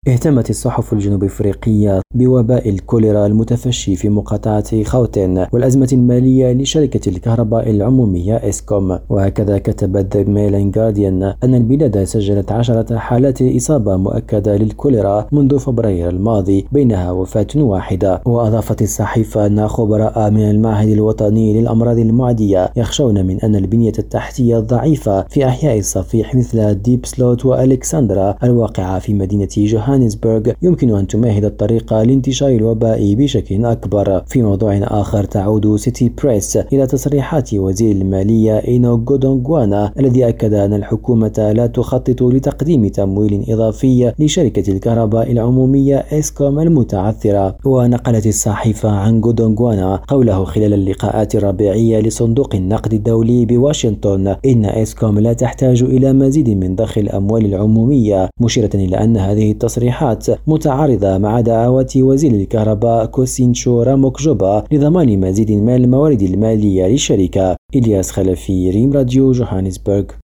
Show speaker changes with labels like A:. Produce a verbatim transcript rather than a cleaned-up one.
A: اهتمت الصحف الجنوب افريقية بوباء الكوليرا المتفشي في مقاطعة خوتين والأزمة المالية لشركة الكهرباء العمومية إسكوم. وهكذا كتبت ذا ميل جارديان أن البلاد سجلت عشرة حالات إصابة مؤكدة للكوليرا منذ فبراير الماضي، بينها وفاة واحدة. وأضافت الصحيفة أن خبراء من المعهد الوطني للأمراض المعدية يخشون من أن البنية التحتية الضعيفة في أحياء الصفيح مثل ديب سلوت وألكسندرا الواقعة في مدينة جوهانسبرغ يمكن أن تمهد الطريق لانتشار الوباء بشكل أكبر. في موضوع آخر، تعود سيتي بريس إلى تصريحات وزير المالية إينو غودونغوانا الذي أكد أن الحكومة لا تخطط لتقديم تمويل إضافي لشركة الكهرباء العمومية إسكوم المتعثرة. ونقلت الصحيفة عن غودونغوانا قوله خلال اللقاءات الربيعية لصندوق النقد الدولي بواشنطن إن إسكوم لا تحتاج إلى مزيد من ضخ الأموال العمومية، مشيرة إلى أن هذه التصريحات متعارضة مع دعوات وزير الكهرباء كوسينشو راموكجوبا لضمان مزيد من الموارد المالية للشركة. إلياس خلفي، ريم راديو، جوهانسبرغ.